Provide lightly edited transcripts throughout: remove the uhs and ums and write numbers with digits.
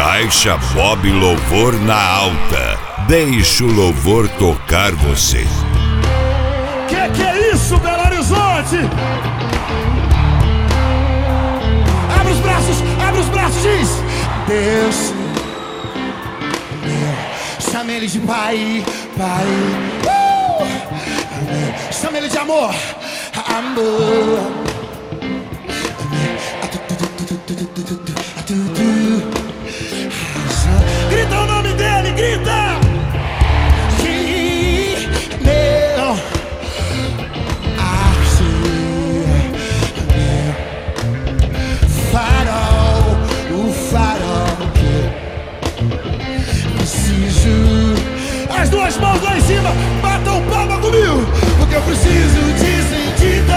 Caixa Bob Louvor na alta. Deixa o louvor tocar você. Que é isso, Belo Horizonte? Abre os braços, diz: Deus, chama ele de pai, pai. Chama ele de amor, amor. Grita o nome dele, grita! Que meu farol, o farol que preciso. As duas mãos lá em cima, batam palma comigo, porque eu preciso de sentido.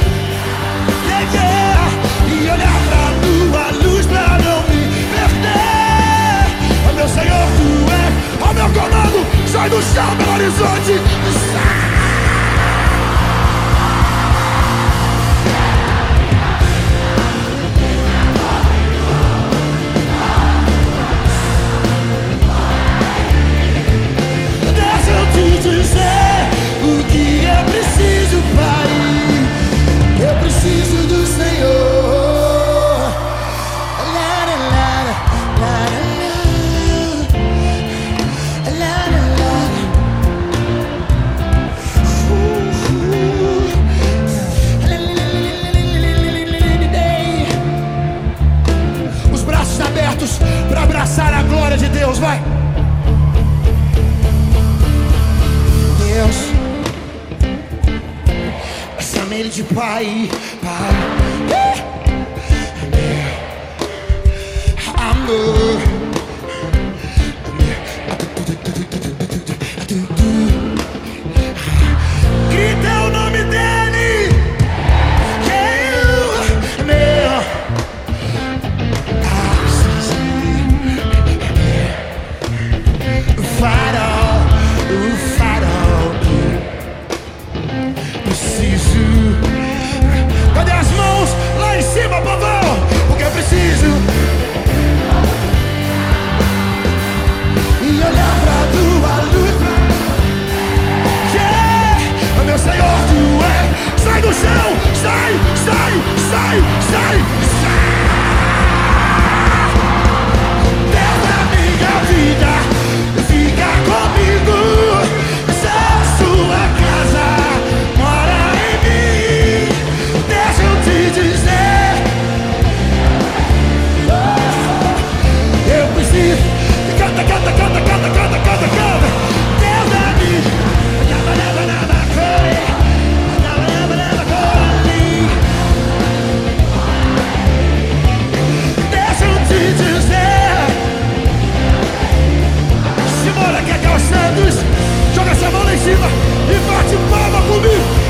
E olhar pra tua luz pra não me perder. Ó meu Senhor, tu é, ó meu comando, sai do chão, Belo Horizonte, sai. Deixa eu te dizer o que eu preciso, Pai. Eu preciso do Senhor. Os braços abertos para abraçar a glória de Deus, vai. Deus, chama ele de pai, pai. Amor. Grita o nome dele. Meu farol, o farol. Preciso. Cadê as mãos lá em cima, povão? Porque eu preciso. E olhar pra tua luz. Yeah! Meu Senhor, tu é. Sai do chão! Sai, sai, sai, sai, sai! Deus da minha vida, fica comigo. Sou sua casa, mora em mim. Deixa eu te dizer, eu preciso. Canta, canta, canta, canta, canta, canta, canta. Deus da minha. Deixa eu te dizer. Simona Cacau Santos, joga essa mão lá em cima e bate palma comigo.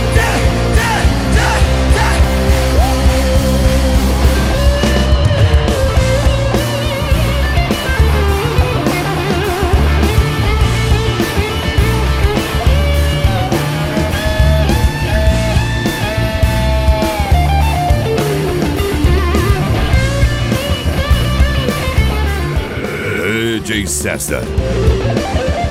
DJ César.